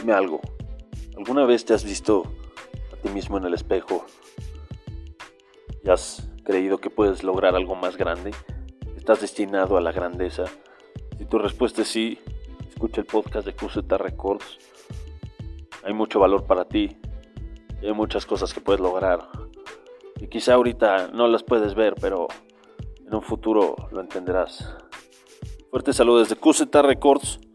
Dime algo, ¿alguna vez te has visto a ti mismo en el espejo y has creído que puedes lograr algo más grande? ¿Estás destinado a la grandeza? Si tu respuesta es sí, escucha el podcast de QZ Records. Hay mucho valor para ti y hay muchas cosas que puedes lograr. Y quizá ahorita no las puedes ver, pero en un futuro lo entenderás. Fuerte saludos desde QZ Records.